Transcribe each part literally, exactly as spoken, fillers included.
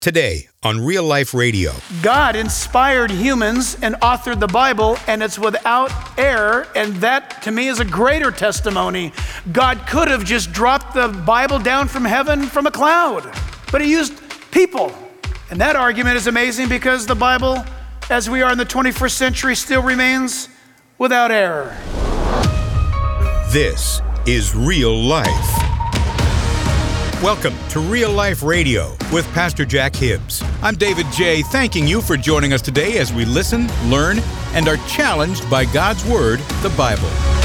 Today on Real Life Radio. God inspired humans and authored the Bible, and it's without error, and that to me is a greater testimony. God could have just dropped the Bible down from heaven from a cloud, but he used people. And that argument is amazing because the Bible, as we are in the twenty-first century, still remains without error. This is Real Life. Welcome to Real Life Radio with Pastor Jack Hibbs. I'm David J., thanking you for joining us today as we listen, learn, and are challenged by God's Word, the Bible.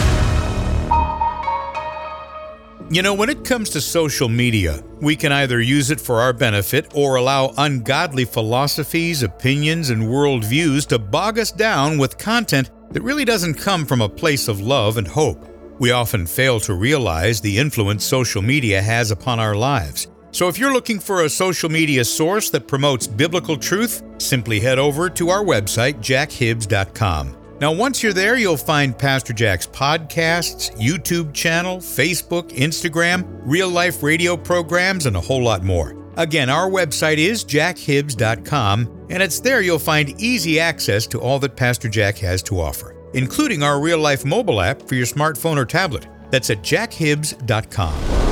You know, when it comes to social media, we can either use it for our benefit or allow ungodly philosophies, opinions, and worldviews to bog us down with content that really doesn't come from a place of love and hope. We often fail to realize the influence social media has upon our lives. So if you're looking for a social media source that promotes biblical truth, simply head over to our website, jack hibbs dot com. Now, once you're there, you'll find Pastor Jack's podcasts, YouTube channel, Facebook, Instagram, real life radio programs, and a whole lot more. Again, our website is jack hibbs dot com, and it's there you'll find easy access to all that Pastor Jack has to offer, including our Real Life mobile app for your smartphone or tablet. That's at jack hibbs dot com.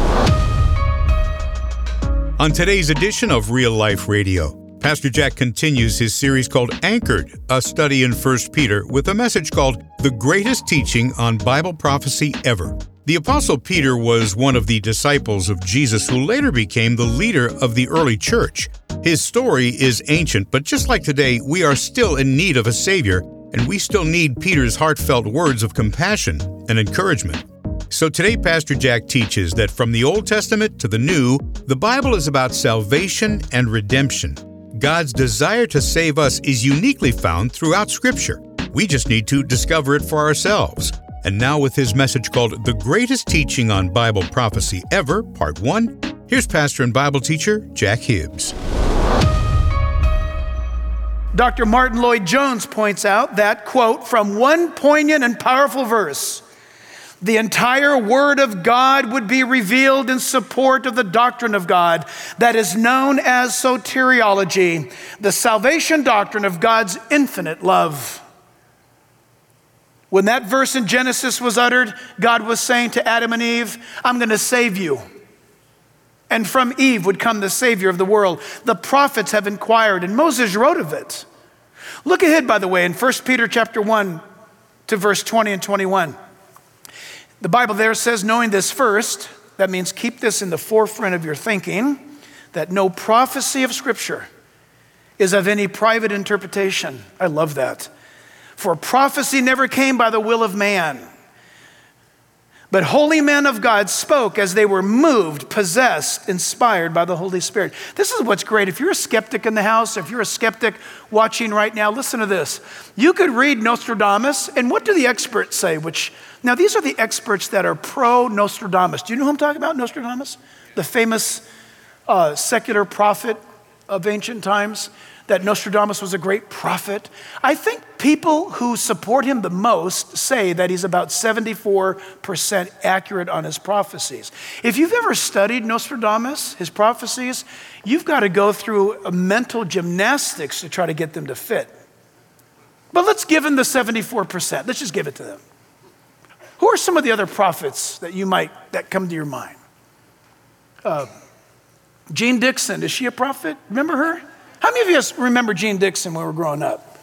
On today's edition of Real Life Radio, Pastor Jack continues his series called Anchored, a study in First Peter, with a message called The Greatest Teaching on Bible Prophecy Ever. The Apostle Peter was one of the disciples of Jesus who later became the leader of the early church. His story is ancient, but just like today, we are still in need of a Savior, and we still need Peter's heartfelt words of compassion and encouragement. So today, Pastor Jack teaches that from the Old Testament to the New, the Bible is about salvation and redemption. God's desire to save us is uniquely found throughout Scripture. We just need to discover it for ourselves. And now with his message called The Greatest Teaching on Bible Prophecy Ever, Part one, here's pastor and Bible teacher Jack Hibbs. Doctor Martin Lloyd-Jones points out that, quote, from one poignant and powerful verse, the entire Word of God would be revealed in support of the doctrine of God that is known as soteriology, the salvation doctrine of God's infinite love. When that verse in Genesis was uttered, God was saying to Adam and Eve, I'm going to save you. And from Eve would come the Savior of the world. The prophets have inquired, and Moses wrote of it. Look ahead, by the way, in First Peter chapter one to verse twenty and twenty-one. The Bible there says, knowing this first, that means keep this in the forefront of your thinking, that no prophecy of Scripture is of any private interpretation. I love that. For prophecy never came by the will of man, but holy men of God spoke as they were moved, possessed, inspired by the Holy Spirit. This is what's great. If you're a skeptic in the house, if you're a skeptic watching right now, listen to this. You could read Nostradamus, and what do the experts say? Which now these are the experts that are pro-Nostradamus. Do you know who I'm talking about, Nostradamus? The famous uh, secular prophet of ancient times, that Nostradamus was a great prophet. I think people who support him the most say that he's about seventy-four percent accurate on his prophecies. If you've ever studied Nostradamus, his prophecies, you've got to go through a mental gymnastics to try to get them to fit. But let's give him the seventy-four percent. Let's just give it to them. Who are some of the other prophets that you might, that come to your mind? Uh, Jean Dixon, is she a prophet? Remember her? How many of you remember Jean Dixon when we were growing up?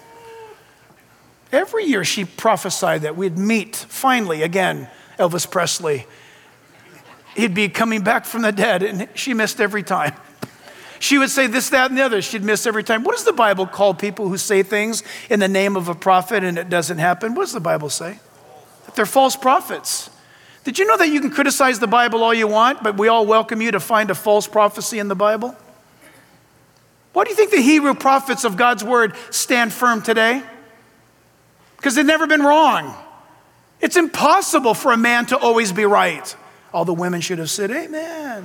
Every year she prophesied that we'd meet, finally, again, Elvis Presley. He'd be coming back from the dead, and she missed every time. She would say this, that, and the other. She'd miss every time. What does the Bible call people who say things in the name of a prophet and it doesn't happen? What does the Bible say? That they're false prophets. Did you know that you can criticize the Bible all you want, but we all welcome you to find a false prophecy in the Bible? Why do you think the Hebrew prophets of God's word stand firm today? Because they've never been wrong. It's impossible for a man to always be right. All the women should have said, amen.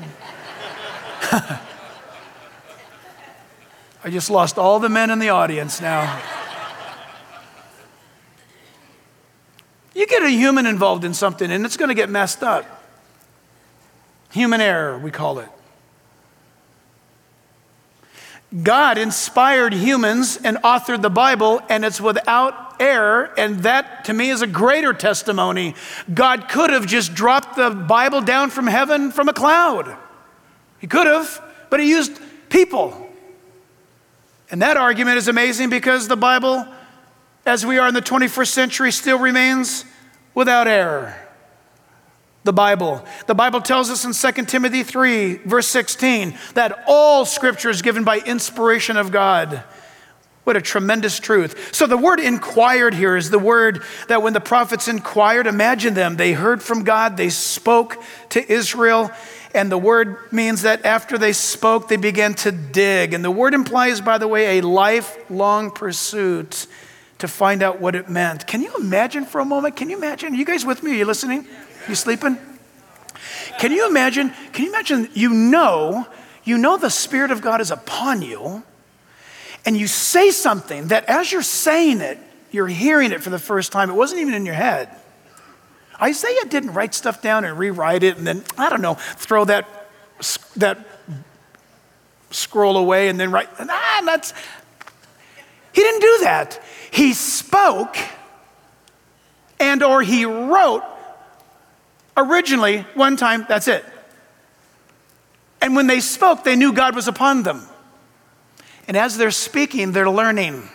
I just lost all the men in the audience now. You get a human involved in something and it's going to get messed up. Human error, we call it. God inspired humans and authored the Bible, and it's without error, and that to me is a greater testimony. God could have just dropped the Bible down from heaven from a cloud. He could have, but he used people. And that argument is amazing because the Bible, as we are in the twenty-first century, still remains without error. The Bible. The Bible tells us in Second Timothy three, verse sixteen, that all scripture is given by inspiration of God. What a tremendous truth. So the word inquired here is the word that when the prophets inquired, imagine them, they heard from God, they spoke to Israel, and the word means that after they spoke, they began to dig. And the word implies, by the way, a lifelong pursuit to find out what it meant. Can you imagine for a moment? Can you imagine? Are you guys with me? Are you listening? You sleeping? Can you imagine, can you imagine, you know, you know the Spirit of God is upon you, and you say something that as you're saying it, you're hearing it for the first time. It wasn't even in your head. Isaiah didn't write stuff down and rewrite it and then, I don't know, throw that, that scroll away and then write, ah, that's, he didn't do that. He spoke and or he wrote originally one time, that's it. And when they spoke, they knew God was upon them. And as they're speaking, they're learning.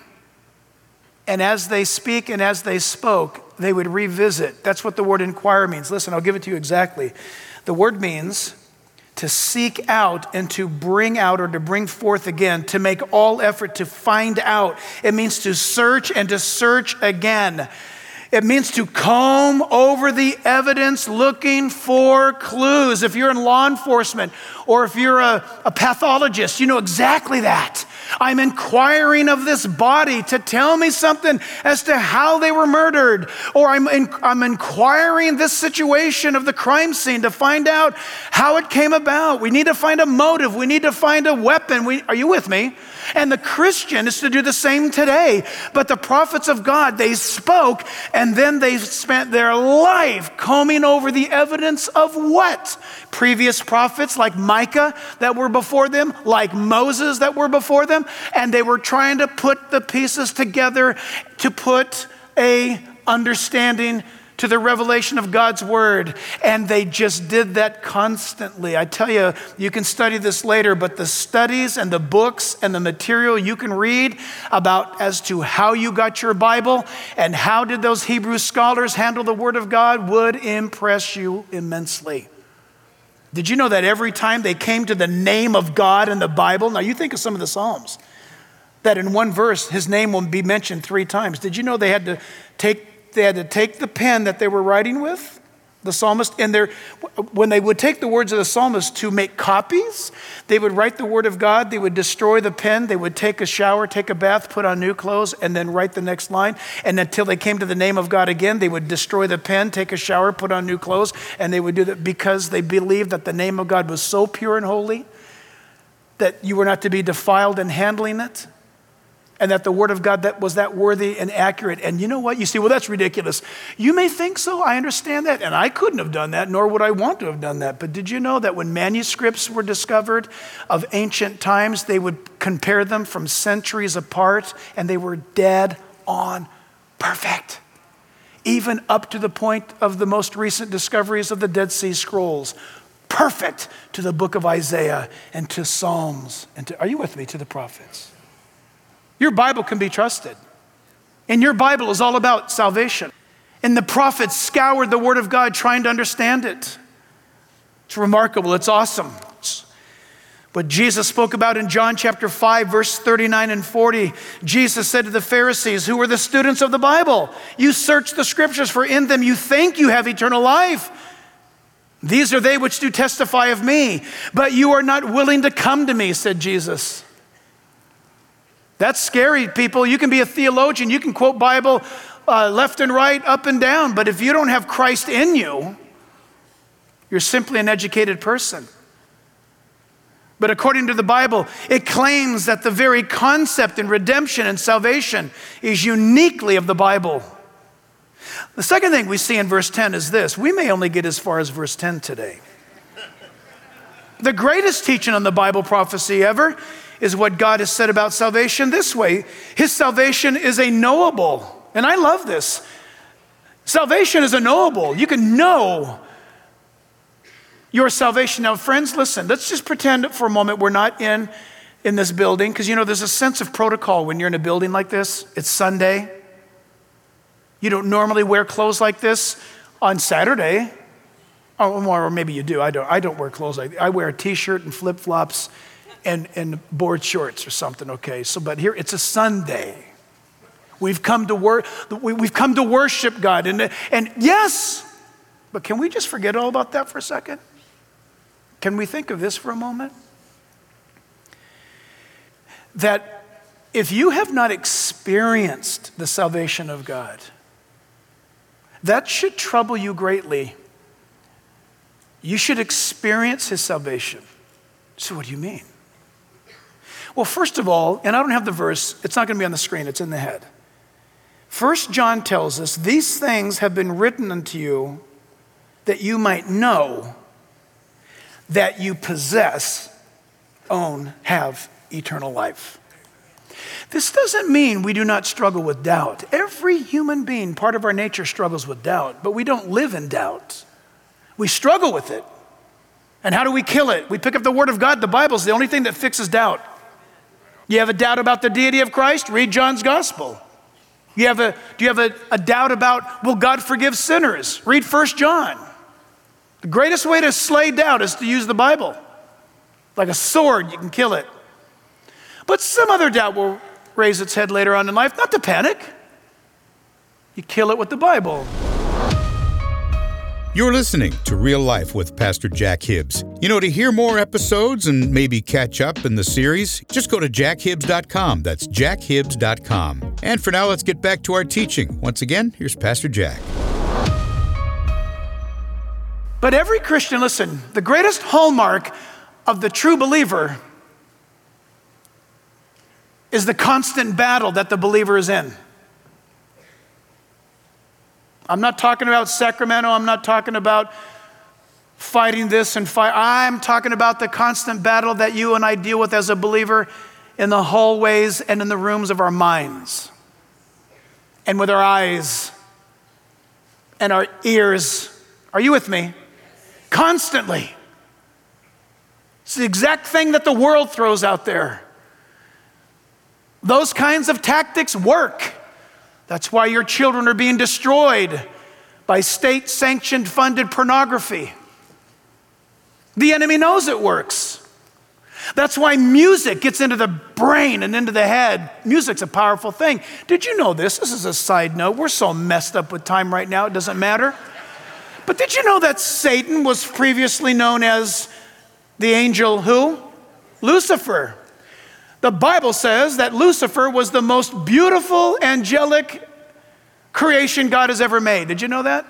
And as they speak and as they spoke, they would revisit. That's what the word inquire means. Listen, I'll give it to you exactly. The word means to seek out and to bring out or to bring forth again, to make all effort to find out. It means to search and to search again. It means to comb over the evidence looking for clues. If you're in law enforcement or if you're a, a pathologist, you know exactly that. I'm inquiring of this body to tell me something as to how they were murdered. Or I'm, in, I'm inquiring this situation of the crime scene to find out how it came about. We need to find a motive. We need to find a weapon. We, are you with me? And the Christian is to do the same today. But the prophets of God, they spoke and then they spent their life combing over the evidence of what? Previous prophets like Micah that were before them, like Moses that were before them, and they were trying to put the pieces together to put a understanding to the revelation of God's word. And they just did that constantly. I tell you, you can study this later, but the studies and the books and the material you can read about as to how you got your Bible and how did those Hebrew scholars handle the word of God would impress you immensely. Did you know that every time they came to the name of God in the Bible, now you think of some of the Psalms, that in one verse, his name will be mentioned three times. Did you know they had to take They had to take the pen that they were writing with, the psalmist, and their, when they would take the words of the psalmist to make copies, they would write the word of God, they would destroy the pen, they would take a shower, take a bath, put on new clothes, and then write the next line. And until they came to the name of God again, they would destroy the pen, take a shower, put on new clothes, and they would do that because they believed that the name of God was so pure and holy that you were not to be defiled in handling it. And that the word of God that was that worthy and accurate. And you know what? You see, well, that's ridiculous. You may think so. I understand that. And I couldn't have done that, nor would I want to have done that. But did you know that when manuscripts were discovered of ancient times, they would compare them from centuries apart, and they were dead on perfect. Even up to the point of the most recent discoveries of the Dead Sea Scrolls. Perfect to the book of Isaiah and to Psalms. And to, are you with me? To the prophets. Your Bible can be trusted. And your Bible is all about salvation. And the prophets scoured the word of God trying to understand it. It's remarkable. It's awesome. It's what Jesus spoke about in John chapter five, verse thirty-nine and forty. Jesus said to the Pharisees, who were the students of the Bible, you search the scriptures, for in them you think you have eternal life. These are they which do testify of me. But you are not willing to come to me, said Jesus. That's scary, people. You can be a theologian. You can quote Bible uh, left and right, up and down. But if you don't have Christ in you, you're simply an educated person. But according to the Bible, it claims that the very concept in redemption and salvation is uniquely of the Bible. The second thing we see in verse ten is this. We may only get as far as verse ten today. The greatest teaching on the Bible prophecy ever is what God has said about salvation this way. His salvation is a knowable. And I love this. Salvation is a knowable. You can know your salvation. Now, friends, listen, let's just pretend for a moment we're not in, in this building, because you know there's a sense of protocol when you're in a building like this. It's Sunday. You don't normally wear clothes like this on Saturday. Oh, or maybe you do. I don't. I don't wear clothes like I wear a t-shirt and flip-flops and, and board shorts or something, okay? So, but here, it's a Sunday. We've come to wor- we've come to worship God. And, and yes, but can we just forget all about that for a second? Can we think of this for a moment? That if you have not experienced the salvation of God, that should trouble you greatly. You should experience his salvation. So what do you mean? Well, first of all, and I don't have the verse, it's not going to be on the screen, it's in the head. First John tells us, these things have been written unto you that you might know that you possess, own, have eternal life. This doesn't mean we do not struggle with doubt. Every human being, part of our nature struggles with doubt, but we don't live in doubt. We struggle with it. And how do we kill it? We pick up the Word of God. The Bible's the only thing that fixes doubt. You have a doubt about the deity of Christ? Read John's Gospel. You have a, do you have a, a doubt about, will God forgive sinners? Read First John. The greatest way to slay doubt is to use the Bible. Like a sword, you can kill it. But some other doubt will raise its head later on in life. Not to panic. You kill it with the Bible. You're listening to Real Life with Pastor Jack Hibbs. You know, to hear more episodes and maybe catch up in the series, just go to jack hibbs dot com. That's jack hibbs dot com. And for now, let's get back to our teaching. Once again, here's Pastor Jack. But every Christian, listen, the greatest hallmark of the true believer is the constant battle that the believer is in. I'm not talking about Sacramento. I'm not talking about fighting this and fight. I'm talking about the constant battle that you and I deal with as a believer in the hallways and in the rooms of our minds and with our eyes and our ears. Are you with me? Constantly. It's the exact thing that the world throws out there. Those kinds of tactics work. That's why your children are being destroyed by state-sanctioned funded pornography. The enemy knows it works. That's why music gets into the brain and into the head. Music's a powerful thing. Did you know this? This is a side note. We're so messed up with time right now, it doesn't matter. But did you know that Satan was previously known as the angel who? Lucifer. The Bible says that Lucifer was the most beautiful angelic creation God has ever made. Did you know that?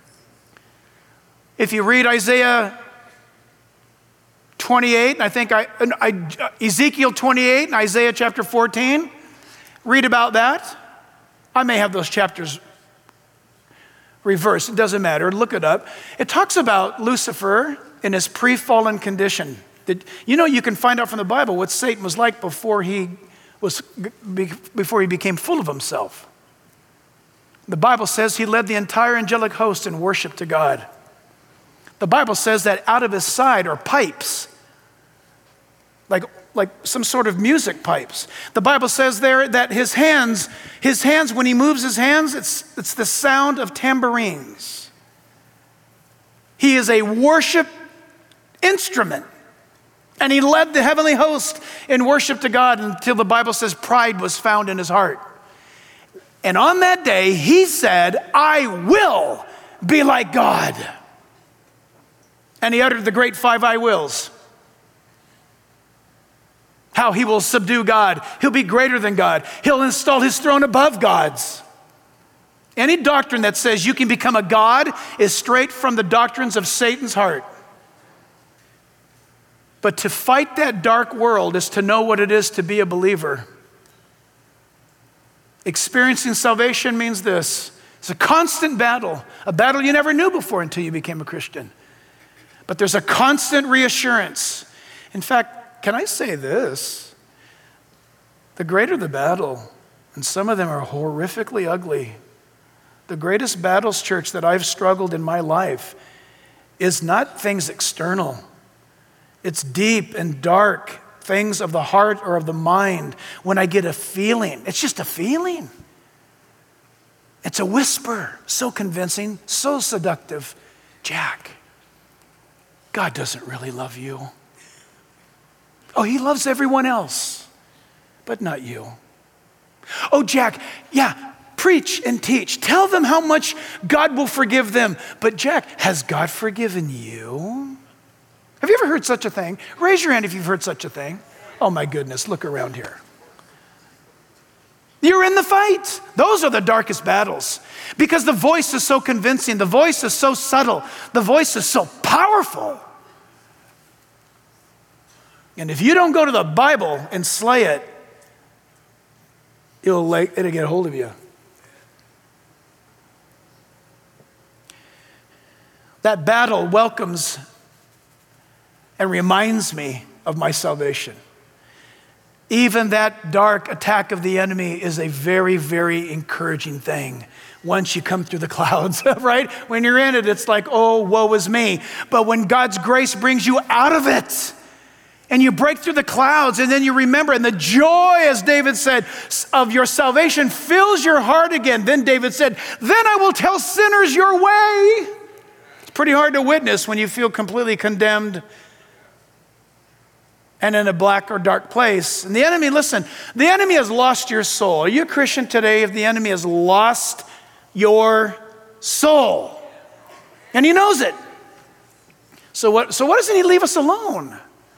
If you read Isaiah twenty-eight, and I think I, I, Ezekiel twenty-eight and Isaiah chapter fourteen, read about that. I may have those chapters reversed. It doesn't matter. Look it up. It talks about Lucifer in his pre-fallen condition. Did, you know, you can find out from the Bible what Satan was like before he was before he became full of himself. The Bible says he led the entire angelic host in worship to God. The Bible says that out of his side are pipes, like, like some sort of music pipes. The Bible says there that his hands, his hands, when he moves his hands, it's, it's the sound of tambourines. He is a worship instrument. And he led the heavenly host in worship to God until the Bible says pride was found in his heart. And on that day, he said, I will be like God. And he uttered the great five I wills. How he will subdue God. He'll be greater than God. He'll install his throne above God's. Any doctrine that says you can become a God is straight from the doctrines of Satan's heart. But to fight that dark world is to know what it is to be a believer. Experiencing salvation means this. It's a constant battle, a battle you never knew before until you became a Christian. But there's a constant reassurance. In fact, can I say this? The greater the battle, and some of them are horrifically ugly. The greatest battles, church, that I've struggled in my life is not things external. It's deep and dark things of the heart or of the mind when I get a feeling. It's just a feeling. It's a whisper, so convincing, so seductive. Jack, God doesn't really love you. Oh, he loves everyone else, but not you. Oh, Jack, yeah, preach and teach. Tell them how much God will forgive them. But Jack, has God forgiven you? Have you ever heard such a thing? Raise your hand if you've heard such a thing. Oh my goodness, look around here. You're in the fight. Those are the darkest battles because the voice is so convincing. The voice is so subtle. The voice is so powerful. And if you don't go to the Bible and slay it, it'll, lay, it'll get a hold of you. That battle welcomes and reminds me of my salvation. Even that dark attack of the enemy is a very, very encouraging thing once you come through the clouds, right? When you're in it, it's like, oh, woe is me. But when God's grace brings you out of it, and you break through the clouds, and then you remember, and the joy, as David said, of your salvation fills your heart again. Then David said, then I will tell sinners your way. It's pretty hard to witness when you feel completely condemned and in a black or dark place. And the enemy, listen, the enemy has lost your soul. Are you a Christian today if the enemy has lost your soul? And he knows it. So what, so why doesn't he leave us alone?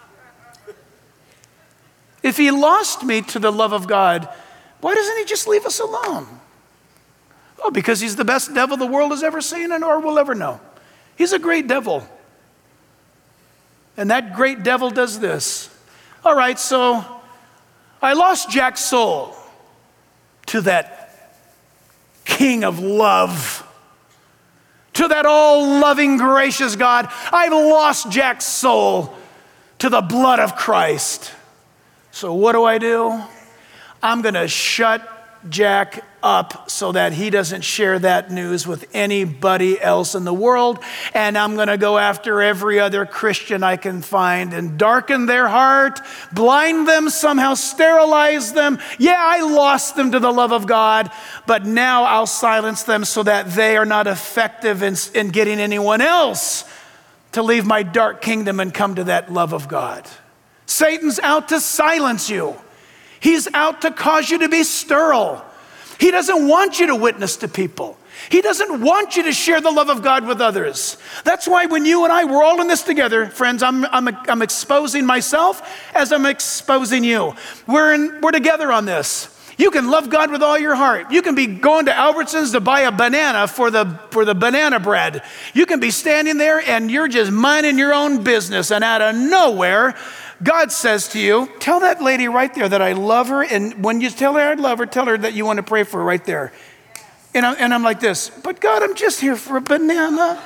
If he lost me to the love of God, why doesn't he just leave us alone? Oh, because he's the best devil the world has ever seen and or will ever know. He's a great devil. And that great devil does this. All right, so I lost Jack's soul to that King of love, to that all-loving, gracious God. I've lost Jack's soul to the blood of Christ. So what do I do? I'm going to shut Jack up so that he doesn't share that news with anybody else in the world. And I'm going to go after every other Christian I can find and darken their heart, blind them, somehow sterilize them. Yeah, I lost them to the love of God, but now I'll silence them so that they are not effective in, in getting anyone else to leave my dark kingdom and come to that love of God. Satan's out to silence you. He's out to cause you to be sterile. He doesn't want you to witness to people. He doesn't want you to share the love of God with others. That's why when you and I, we're all in this together, friends, I'm, I'm, I'm exposing myself as I'm exposing you. We're, in, we're together on this. You can love God with all your heart. You can be going to Albertsons to buy a banana for the, for the banana bread. You can be standing there and you're just minding your own business, and out of nowhere, God says to you, tell that lady right there that I love her, and when you tell her I love her, tell her that you want to pray for her right there. And, I, and I'm like this, but God, I'm just here for a banana.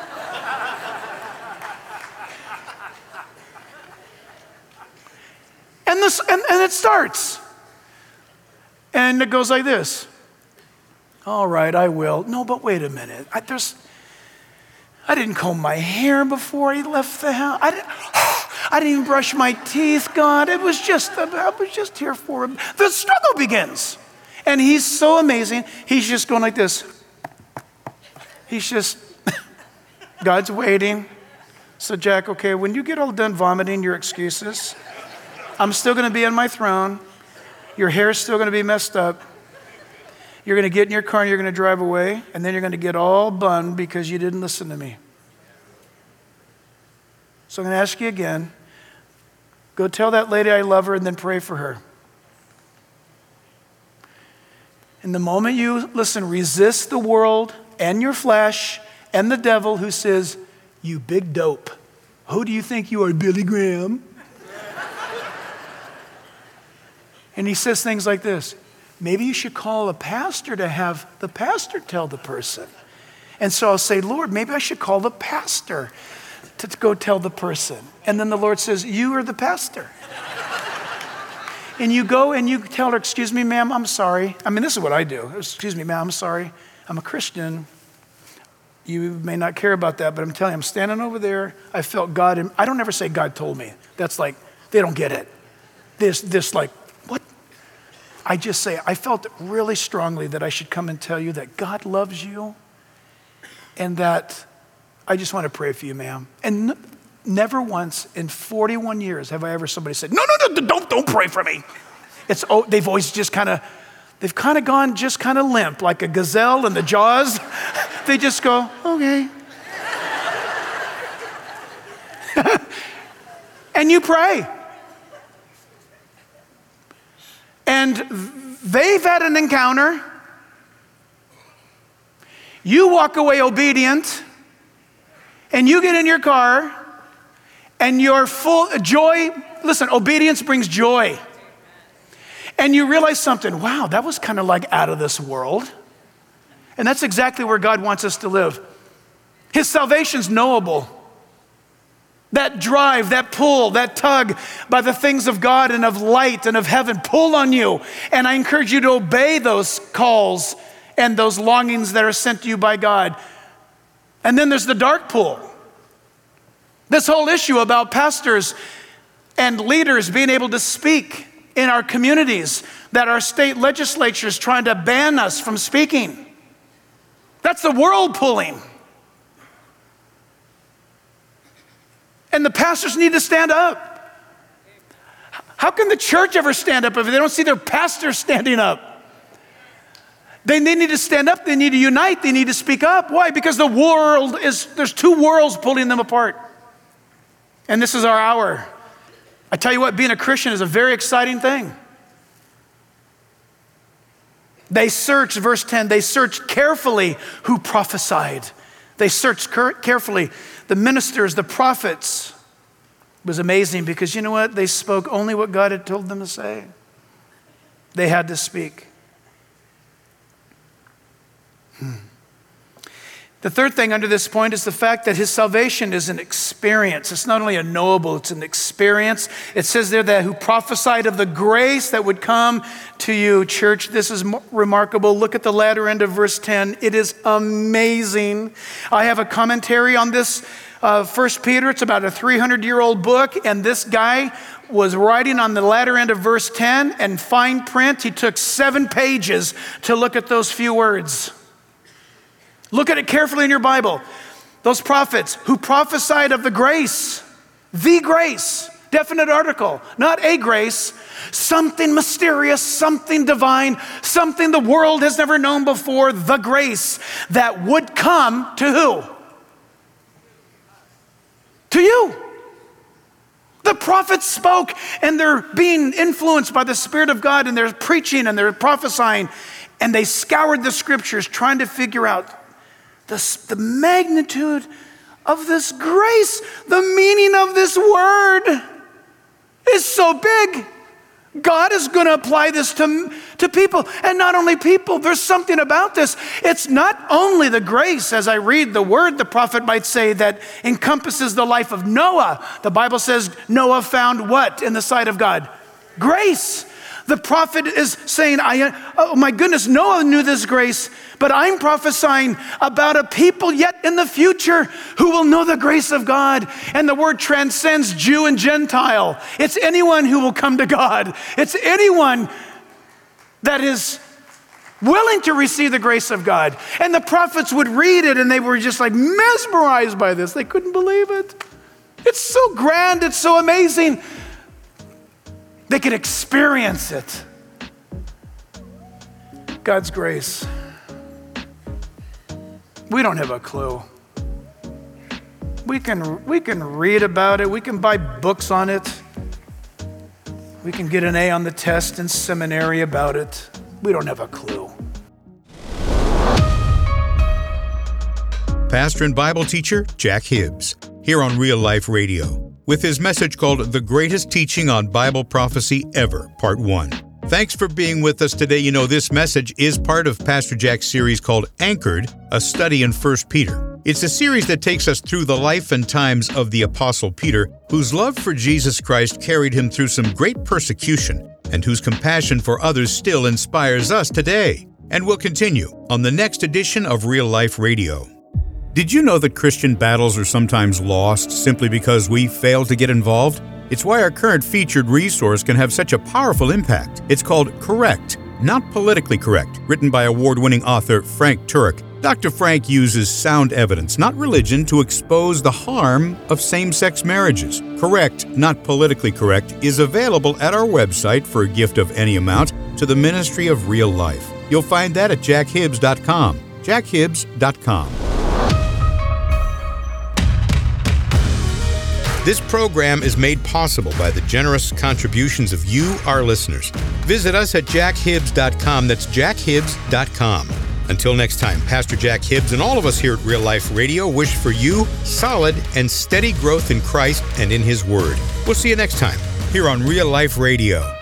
and, this, and, and it starts. And it goes like this. All right, I will. No, but wait a minute. I, there's, I didn't comb my hair before I left the house. I didn't, I didn't even brush my teeth, God. It was just, I was just here for him. The struggle begins. And he's so amazing. He's just going like this. He's just, God's waiting. So Jack, okay, when you get all done vomiting your excuses, I'm still going to be on my throne. Your hair's still going to be messed up. You're going to get in your car and you're going to drive away. And then you're going to get all bummed because you didn't listen to me. So I'm going to ask you again. Go tell that lady I love her and then pray for her. And the moment you, listen, resist the world and your flesh and the devil who says, you big dope. Who do you think you are, Billy Graham? And he says things like this. Maybe you should call a pastor to have the pastor tell the person. And so I'll say, Lord, maybe I should call the pastor to go tell the person. And then the Lord says, you are the pastor. and you go and you tell her, excuse me, ma'am, I'm sorry. I mean, this is what I do. Excuse me, ma'am, I'm sorry. I'm a Christian. You may not care about that, but I'm telling you, I'm standing over there. I felt God. And I don't ever say God told me. That's like, they don't get it. This, this like, what? I just say, I felt really strongly that I should come and tell you that God loves you and that I just want to pray for you, ma'am. And n- never once in forty-one years have I ever somebody said, no, no, no, don't, don't pray for me. It's, oh, they've always just kind of, they've kind of gone just kind of limp, like a gazelle in the jaws. They just go, okay. And you pray. And they've had an encounter. You walk away obedient, and you get in your car, and you're full of joy. Listen, obedience brings joy. And you realize something, wow, that was kind of like out of this world. And that's exactly where God wants us to live. His salvation's knowable. That drive, that pull, that tug by the things of God and of light and of heaven pull on you. And I encourage you to obey those calls and those longings that are sent to you by God. And then there's the dark pull. This whole issue about pastors and leaders being able to speak in our communities, that our state legislature is trying to ban us from speaking. That's the world pulling. And the pastors need to stand up. How can the church ever stand up if they don't see their pastor standing up? They, they need to stand up, they need to unite, they need to speak up. Why? Because the world is, there's two worlds pulling them apart. And this is our hour. I tell you what, being a Christian is a very exciting thing. They searched, verse ten, they searched carefully who prophesied. They searched carefully. The ministers, the prophets. It was amazing because you know what? They spoke only what God had told them to say. They had to speak. Hmm. The third thing under this point is the fact that his salvation is an experience. It's not only a knowable, it's an experience. It says there that who prophesied of the grace that would come to you, church. This is remarkable. Look at the latter end of verse ten. It is amazing. I have a commentary on this uh, First Peter. It's about a three hundred year old book. And this guy was writing on the latter end of verse ten and fine print. He took seven pages to look at those few words. Look at it carefully in your Bible. Those prophets who prophesied of the grace, the grace, definite article, not a grace, something mysterious, something divine, something the world has never known before, the grace that would come to who? To you. The prophets spoke and they're being influenced by the Spirit of God and they're preaching and they're prophesying and they scoured the scriptures trying to figure out The, the magnitude of this grace, the meaning of this word is so big. God is going to apply this to, to people. And not only people, there's something about this. It's not only the grace, as I read the word, the prophet might say, that encompasses the life of Noah. The Bible says Noah found what in the sight of God? Grace. The prophet is saying, I, oh my goodness, Noah knew this grace, but I'm prophesying about a people yet in the future who will know the grace of God. And the word transcends Jew and Gentile. It's anyone who will come to God. It's anyone that is willing to receive the grace of God. And the prophets would read it and they were just like mesmerized by this. They couldn't believe it. It's so grand, it's so amazing. They could experience it. God's grace. We don't have a clue. We can, we can read about it. We can buy books on it. We can get an A on the test in seminary about it. We don't have a clue. Pastor and Bible teacher Jack Hibbs, here on Real Life Radio, with his message called The Greatest Teaching on Bible Prophecy Ever, Part one. Thanks for being with us today. You know, this message is part of Pastor Jack's series called Anchored, a study in First Peter. It's a series that takes us through the life and times of the Apostle Peter, whose love for Jesus Christ carried him through some great persecution. and whose compassion for others still inspires us today, and will continue on the next edition of Real Life Radio. Did you know that Christian battles are sometimes lost simply because we fail to get involved? It's why our current featured resource can have such a powerful impact. It's called Correct, Not Politically Correct, written by award-winning author Frank Turek. Doctor Frank uses sound evidence, not religion, to expose the harm of same-sex marriages. Correct, Not Politically Correct is available at our website for a gift of any amount to the Ministry of Real Life. You'll find that at jack hibbs dot com. jack hibbs dot com. This program is made possible by the generous contributions of you, our listeners. Visit us at jack hibbs dot com. That's jack hibbs dot com. Until next time, Pastor Jack Hibbs and all of us here at Real Life Radio wish for you solid and steady growth in Christ and in His Word. We'll see you next time here on Real Life Radio.